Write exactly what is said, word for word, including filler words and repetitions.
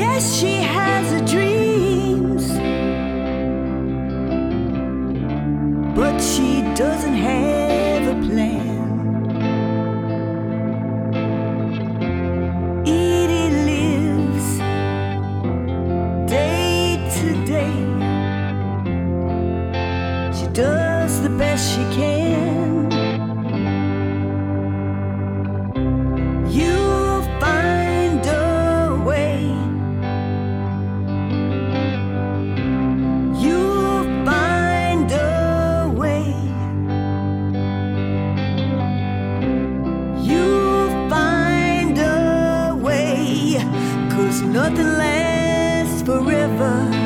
Yes, she has her dreams, but she doesn't have a plan. Edie lives day to day. She does the best she can. You'll find a way. You'll find a way. You'll find a way. 'Cause nothing lasts forever.